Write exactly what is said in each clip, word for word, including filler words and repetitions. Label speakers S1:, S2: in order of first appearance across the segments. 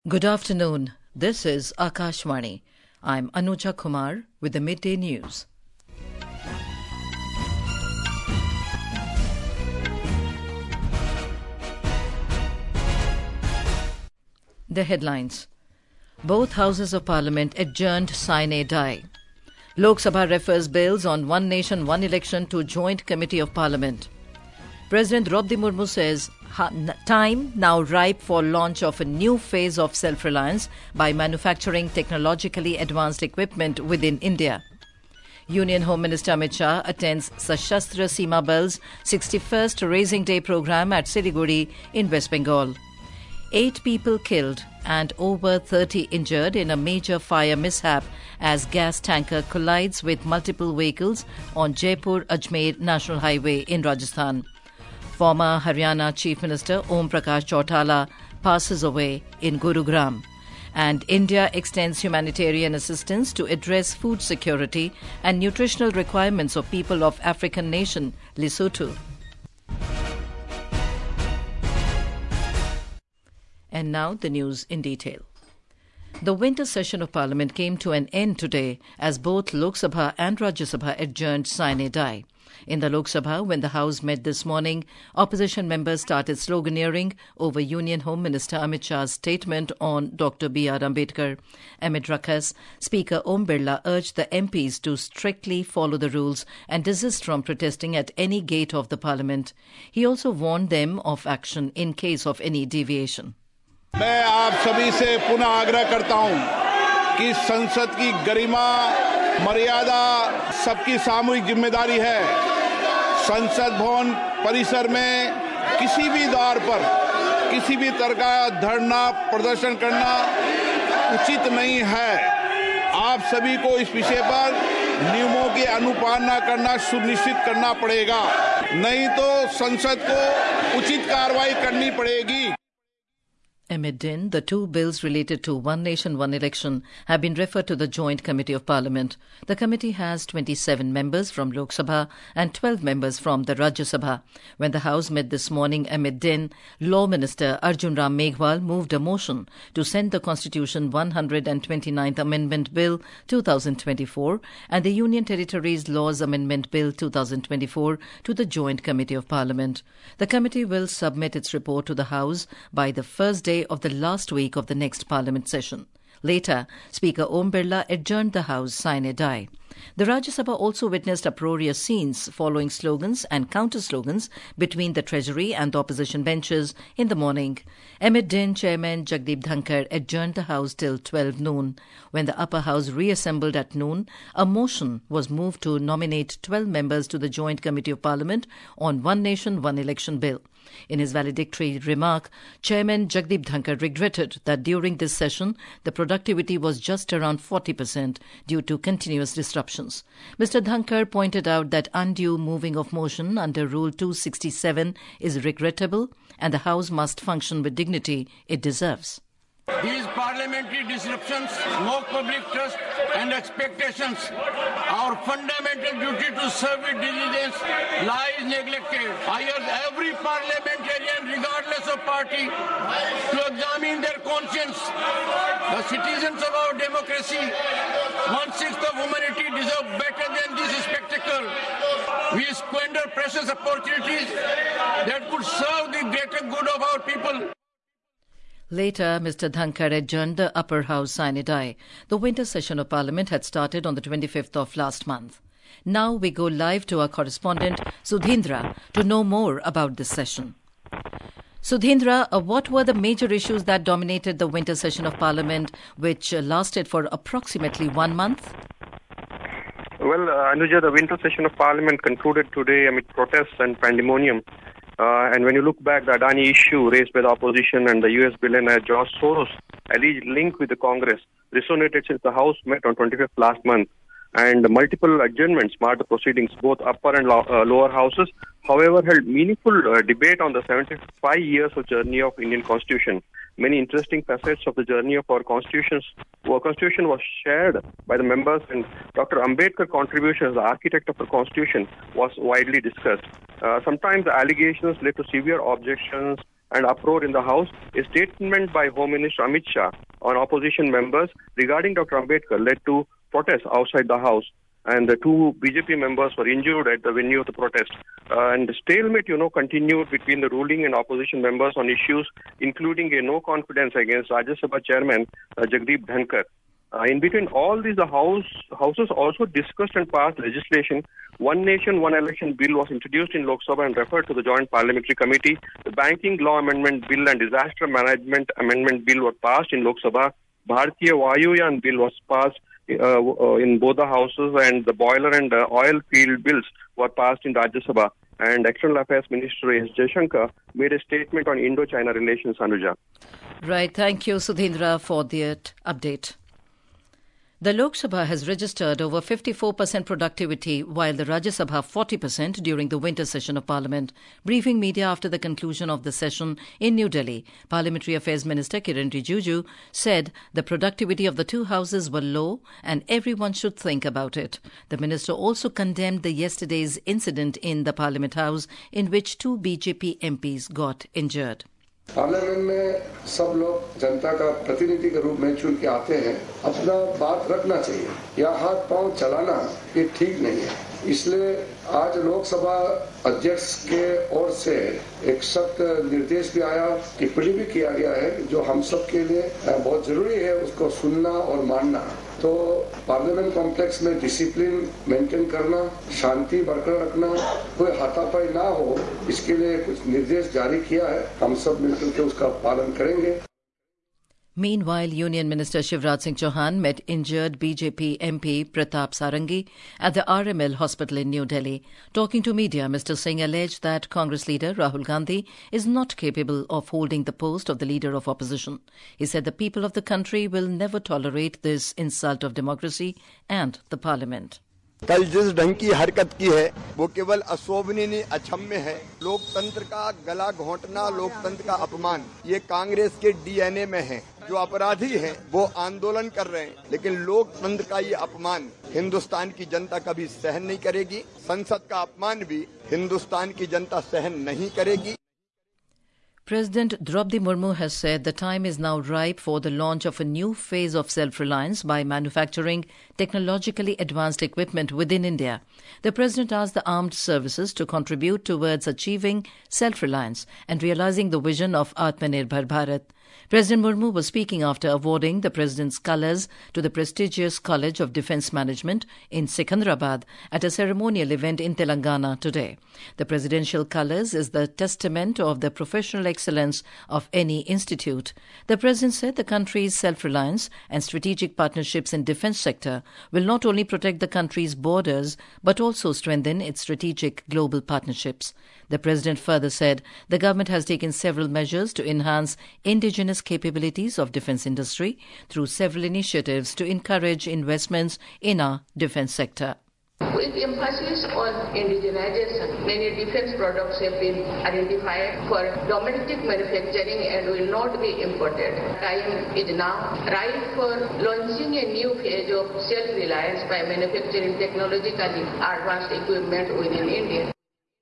S1: Good afternoon. This is Akashvani. I'm Anuja Kumar with the Midday News. The headlines. Both houses of parliament adjourned sine die. Lok Sabha refers bills on One Nation, One Election to Joint Committee of Parliament. President Draupadi Murmu says time now ripe for launch of a new phase of self-reliance by manufacturing technologically advanced equipment within India. Union Home Minister Amit Shah attends Sashastra Seema Bal's sixty-first Raising Day program at Siliguri in West Bengal. Eight people killed and over thirty injured in a major fire mishap as gas tanker collides with multiple vehicles on Jaipur-Ajmer National Highway in Rajasthan. Former Haryana Chief Minister Om Prakash Chautala passes away in Gurugram. And India extends humanitarian assistance to address food security and nutritional requirements of people of African nation Lesotho. And now the news in detail. The winter session of Parliament came to an end today as both Lok Sabha and Rajya Sabha adjourned sine die. In the Lok Sabha, when the House met this morning, opposition members started sloganeering over Union Home Minister Amit Shah's statement on Doctor B R Ambedkar. Amid ruckus, Speaker Om Birla urged the M Ps to strictly follow the rules and desist from protesting at any gate of the Parliament. He also warned them of action in case of any deviation.
S2: मैं आप सभी से पुनः आग्रह करता हूं कि संसद की गरिमा मर्यादा सबकी सामूहिक जिम्मेदारी है। संसद भवन परिसर में किसी भी द्वार पर किसी भी तरह का धरना प्रदर्शन करना उचित नहीं है। आप सभी को इस विषय पर नियमों की अनुपालना करना सुनिश्चित करना पड़ेगा, नहीं तो संसद को उचित कार्रवाई करनी पड़ेगी।
S1: Amid din, the two bills related to One Nation, One Election have been referred to the Joint Committee of Parliament. The committee has twenty-seven members from Lok Sabha and twelve members from the Rajya Sabha. When the House met this morning amid din, Law Minister Arjun Ram Meghwal moved a motion to send the Constitution one hundred twenty-ninth Amendment Bill two thousand twenty-four and the Union Territories Laws Amendment Bill two thousand twenty-four to the Joint Committee of Parliament. The committee will submit its report to the House by the first day of the last week of the next Parliament session. Later, Speaker Om Birla adjourned the House sine die. The Rajya Sabha also witnessed uproarious scenes following slogans and counter-slogans between the Treasury and the opposition benches in the morning. Amid din, Chairman Jagdeep Dhankar adjourned the House till twelve noon. When the upper house reassembled at noon, a motion was moved to nominate twelve members to the Joint Committee of Parliament on One Nation, One Election Bill. In his valedictory remark, Chairman Jagdeep Dhankar regretted that during this session, the productivity was just around forty percent due to continuous disruptions. Mister Dhankar pointed out that undue moving of motion under Rule two sixty-seven is regrettable and the House must function with dignity it deserves.
S3: These parliamentary disruptions mock public trust and expectations. Our fundamental duty to serve with diligence lies neglected. I urge every parliamentarian, regardless of party, to examine their conscience. The citizens of our democracy, one-sixth of humanity, deserve better than this spectacle. We squander precious opportunities that could serve the greater good of our people.
S1: Later, Mister Dhankar adjourned the upper house sine die. The winter session of Parliament had started on the twenty-fifth of last month. Now we go live to our correspondent Sudhindra to know more about this session. Sudhindra, uh, what were the major issues that dominated the winter session of Parliament, which uh, lasted for approximately one month?
S4: Well, uh, Anuja, the winter session of Parliament concluded today amid protests and pandemonium. Uh, and when you look back, the Adani issue raised by the opposition and the U S billionaire George Soros' alleged link with the Congress resonated since the House met on twenty-fifth last month. And multiple adjournments marked the proceedings, both upper and lo- uh, lower houses, however, held meaningful uh, debate on the seventy-five years of journey of Indian Constitution. Many interesting facets of the journey of our constitutions, our constitution was shared by the members, and Doctor Ambedkar's contribution as the architect of the constitution was widely discussed. Uh, sometimes the allegations led to severe objections and uproar in the House, a statement by Home Minister Amit Shah on opposition members regarding Doctor Ambedkar led to protests outside the House. And the two B J P members were injured at the venue of the protest. Uh, and the stalemate, you know, continued between the ruling and opposition members on issues including a no confidence against Rajya Sabha Chairman uh, Jagdeep Dhankar. Uh, in between all these, the house houses also discussed and passed legislation. One Nation, One Election Bill was introduced in Lok Sabha and referred to the Joint Parliamentary Committee. The Banking Law Amendment Bill and Disaster Management Amendment Bill were passed in Lok Sabha. Bharatiya Vayuyan Bill was passed Uh, uh, in both the houses, and the boiler and uh, oil field bills were passed in Rajya Sabha. And External Affairs Minister S. Jaishankar made a statement on Indo-China relations, Anuja.
S1: Right, thank you, Sudhindra, for that update. The Lok Sabha has registered over fifty-four percent productivity, while the Rajya Sabha forty percent during the winter session of Parliament. Briefing media after the conclusion of the session in New Delhi, Parliamentary Affairs Minister Kiren Rijiju said the productivity of the two houses were low and everyone should think about it. The minister also condemned the yesterday's incident in the Parliament House in which two B J P M Ps got injured.
S5: Parliament में सब लोग जनता का प्रतिनिधि के रूप में चुन के आते हैं, अपना बात रखना चाहिए या हाथ पांव चलाना ये ठीक नहीं है। इसलिए आज लोकसभा अध्यक्ष के ओर से एक सख्त निर्देश भी आया, टिप्पणी भी किया गया है जो हम सब के लिए बहुत जरूरी है उसको सुनना और मानना। तो पार्लियामेंट कॉम्प्लेक्स में डिसिप्लिन मेंटेन करना, शांति बरकरार रखना, कोई हाथापाई ना हो, इसके लिए कुछ निर्देश जारी किया है। हम सब मिलकर के उसका पालन करेंगे।
S1: Meanwhile, Union Minister Shivraj Singh Chauhan met injured B J P M P Pratap Sarangi at the R M L hospital in New Delhi. Talking to media, Mister Singh alleged that Congress leader Rahul Gandhi is not capable of holding the post of the leader of opposition. He said the people of the country will never tolerate this insult of democracy and the parliament.
S6: कल जिस ढंग की हरकत की है वो केवल अशोभनीय अक्षम्य है। लोकतंत्र का गला घोंटना, लोकतंत्र का अपमान, ये कांग्रेस के डीएनए में है। जो अपराधी हैं वो आंदोलन कर रहे हैं, लेकिन लोकतंत्र का ये अपमान हिंदुस्तान की जनता कभी सहन नहीं करेगी। संसद का अपमान भी हिंदुस्तान की जनता सहन नहीं करेगी।
S1: President Draupadi Murmu has said the time is now ripe for the launch of a new phase of self-reliance by manufacturing technologically advanced equipment within India. The President asked the armed services to contribute towards achieving self-reliance and realizing the vision of Atmanirbhar Bharat. President Murmu was speaking after awarding the President's colours to the prestigious College of Defence Management in Secunderabad at a ceremonial event in Telangana today. The presidential colours is the testament of the professional excellence of any institute. The President said the country's self-reliance and strategic partnerships in defence sector will not only protect the country's borders but also strengthen its strategic global partnerships. The President further said the government has taken several measures to enhance indigenous capabilities of defence industry through several initiatives to encourage investments in our defence sector.
S7: With emphasis on indigenization, many defence products have been identified for domestic manufacturing and will not be imported. Time is now right for launching a new phase of self-reliance by manufacturing technologically advanced equipment within India.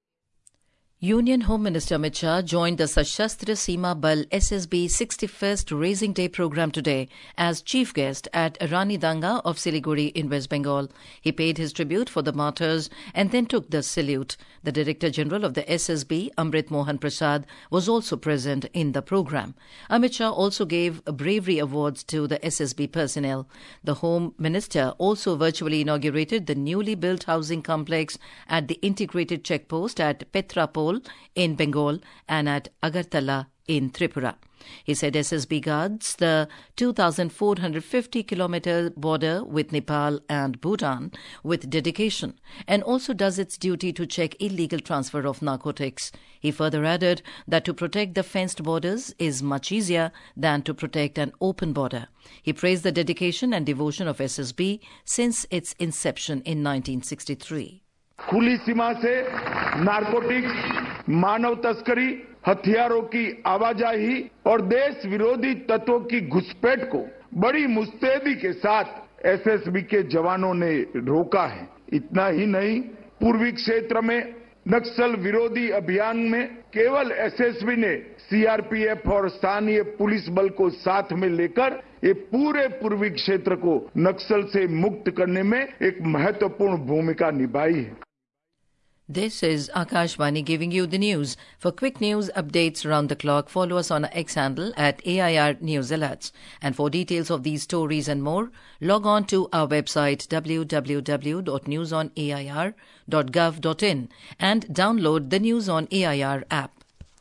S1: Union Home Minister Amit Shah joined the Sashastra Seema Bal S S B sixty-first Raising Day program today as chief guest at Rani Danga of Siliguri in West Bengal. He paid his tribute for the martyrs and then took the salute. The Director General of the S S B, Amrit Mohan Prasad, was also present in the program. Amit Shah also gave bravery awards to the S S B personnel. The Home Minister also virtually inaugurated the newly built housing complex at the integrated checkpost at Petrapol in Bengal and at Agartala in Tripura. He said S S B guards the two thousand four hundred fifty kilometre border with Nepal and Bhutan with dedication and also does its duty to check illegal transfer of narcotics. He further added that to protect the fenced borders is much easier than to protect an open border. He praised the dedication and devotion of S S B since its inception in nineteen sixty-three.
S2: खुली सीमा से narcotics, मानव तस्करी, हथियारों की आवाजाही और देश विरोधी तत्वों की घुसपैठ को बड़ी मुस्तैदी के साथ एस एस बी के जवानों ने रोका है। इतना ही नहीं, पूर्वी क्षेत्र में नक्सल विरोधी अभियान में केवल एसएसबी ने सीआरपीएफ और स्थानीय पुलिस बल को साथ में लेकर ये पूरे पूर्वी क्षेत्र को नक्सल से मुक्त करने में एक महत्वपूर्ण भूमिका निभाई है.
S1: This is Akashvani giving you the news. For quick news updates round the clock, follow us on our X handle at A I R News Alerts. And for details of these stories and more, log on to our website w w w dot news on a i r dot gov dot in and download the News on A I R app.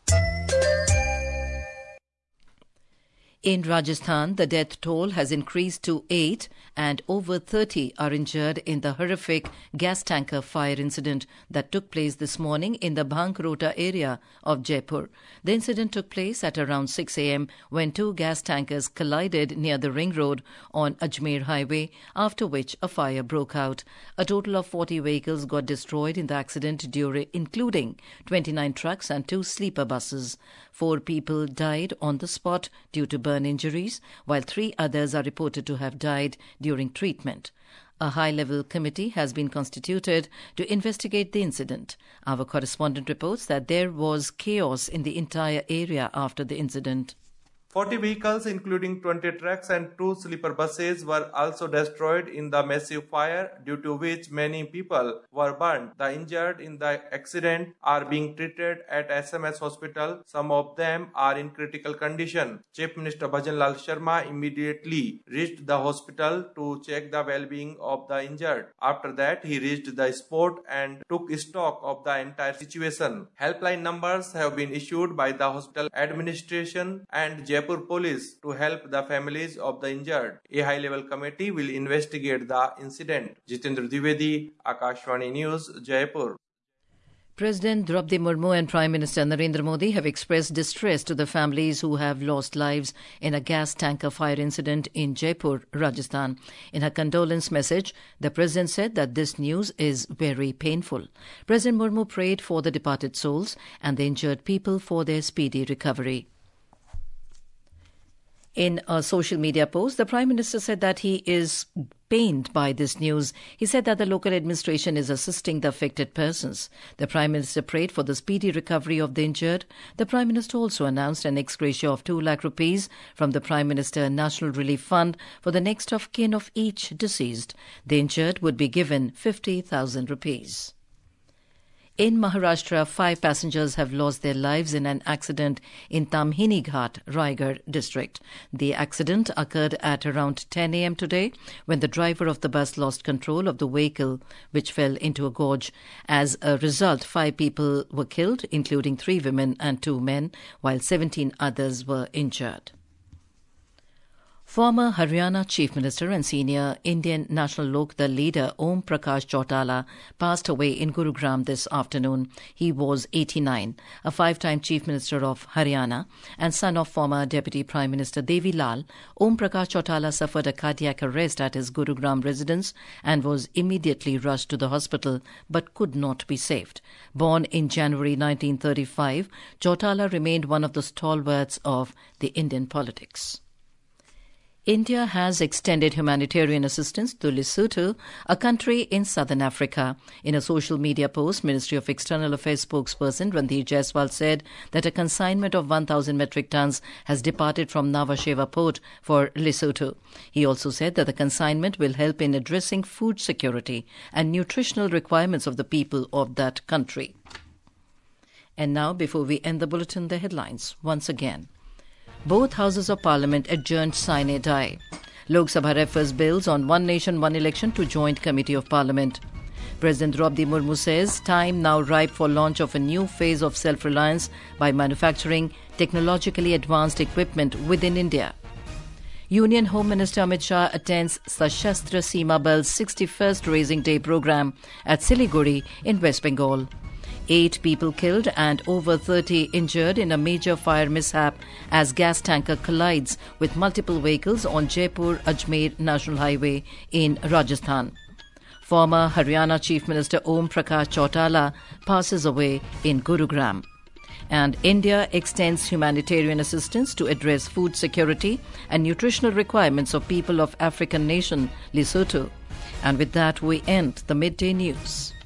S1: In Rajasthan, the death toll has increased to eight and over thirty are injured in the horrific gas tanker fire incident that took place this morning in the Bhankrota area of Jaipur. The incident took place at around six a.m. when two gas tankers collided near the ring road on Ajmer Highway, after which a fire broke out. A total of forty vehicles got destroyed in the accident, during, including twenty-nine trucks and two sleeper buses. Four people died on the spot due to burn injuries, while three others are reported to have died during treatment. A high-level committee has been constituted to investigate the incident. Our correspondent reports that there was chaos in the entire area after the incident.
S8: forty vehicles, including twenty trucks and two sleeper buses, were also destroyed in the massive fire, due to which many people were burned. The injured in the accident are being treated at S M S hospital. Some of them are in critical condition. Chief Minister Bhajan Lal Sharma immediately reached the hospital to check the well-being of the injured. After that, he reached the spot and took stock of the entire situation. Helpline numbers have been issued by the hospital administration and Jaipur Police to help the families of the injured. A high-level committee will investigate the incident. Jitendra Dwivedi, Akashvani News, Jaipur.
S1: President Draupadi Murmu and Prime Minister Narendra Modi have expressed distress to the families who have lost lives in a gas tanker fire incident in Jaipur, Rajasthan. In her condolence message, the President said that this news is very painful. President Murmu prayed for the departed souls and the injured people for their speedy recovery. In a social media post, the Prime Minister said that he is pained by this news. He said that the local administration is assisting the affected persons. The Prime Minister prayed for the speedy recovery of the injured. The Prime Minister also announced an ex gratia of two lakh rupees from the Prime Minister National Relief Fund for the next of kin of each deceased. The injured would be given fifty thousand rupees. In Maharashtra, five passengers have lost their lives in an accident in Tamhini Ghat, Raigad district. The accident occurred at around ten a.m. today when the driver of the bus lost control of the vehicle, which fell into a gorge. As a result, five people were killed, including three women and two men, while seventeen others were injured. Former Haryana Chief Minister and senior Indian National Lok Dal leader Om Prakash Chautala passed away in Gurugram this afternoon. He was eighty-nine, a five-time Chief Minister of Haryana and son of former Deputy Prime Minister Devi Lal. Om Prakash Chautala suffered a cardiac arrest at his Gurugram residence and was immediately rushed to the hospital but could not be saved. Born in January nineteen thirty-five, Chautala remained one of the stalwarts of the Indian politics. India has extended humanitarian assistance to Lesotho, a country in southern Africa. In a social media post, Ministry of External Affairs spokesperson Randhir Jaiswal said that a consignment of one thousand metric tons has departed from Nhava Sheva port for Lesotho. He also said that the consignment will help in addressing food security and nutritional requirements of the people of that country. And now, before we end the bulletin, the headlines once again. Both houses of parliament adjourned sine die. Lok Sabha refers bills on One Nation, One Election to Joint Committee of Parliament. President Draupadi Murmu says time now ripe for launch of a new phase of self-reliance by manufacturing technologically advanced equipment within India. Union Home Minister Amit Shah attends Sashastra Seema Bal's sixty-first Raising Day program at Siliguri in West Bengal. Eight people killed and over thirty injured in a major fire mishap as gas tanker collides with multiple vehicles on Jaipur-Ajmer National Highway in Rajasthan. Former Haryana Chief Minister Om Prakash Chautala passes away in Gurugram. And India extends humanitarian assistance to address food security and nutritional requirements of people of African nation Lesotho. And with that, we end the midday news.